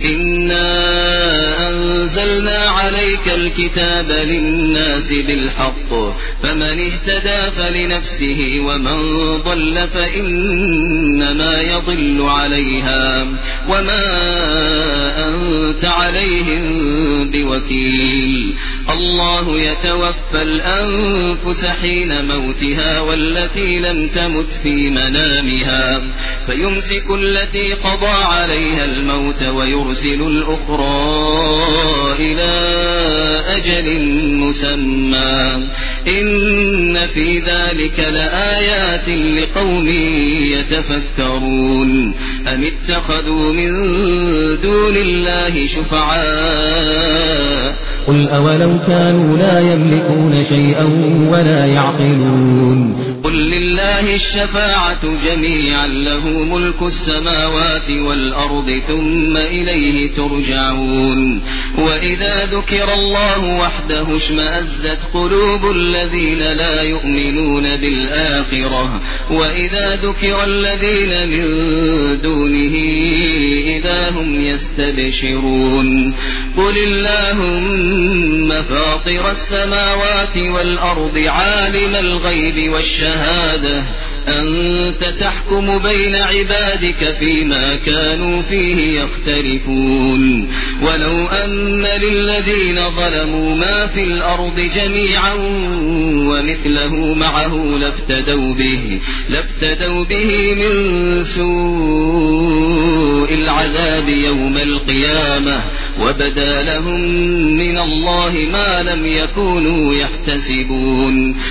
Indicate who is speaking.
Speaker 1: إنا أنزلنا عليك الكتاب للناس بالحق فمن اهتدى فلنفسه ومن ضل فإنما يضل عليها وما أنت عليهم بوكيل. الله يتوفى الأنفس حين موتها والتي لم تمت في منامها فيمسك التي قضى عليها الموت ويرسل الأخرى إلى أجل مسمى إن في ذلك لآيات لقوم يتفكرون. أم اتخذوا من دون الله شفعاء
Speaker 2: قل أولو كانوا لا يملكون شيئا ولا يعقلون
Speaker 1: قل لله الشفاعة جميعا له ملك السماوات والأرض ثم إليه ترجعون. وإذا ذكر الله وحده اشمأزت قلوب الذين لا يؤمنون بالآخرة وإذا ذكر الذين من دونه إذا هم يستبشرون. قل اللهم فاطر السماوات والأرض عالم الغيب والشهادة أنت تحكم بين عبادك فيما كانوا فيه يختلفون. ولو أن للذين ظلموا ما في الأرض جميعا ومثله معه لافتدوا به من سوء العذاب يوم القيامة وبدا لهم من الله ما لم يكونوا يحتسبون.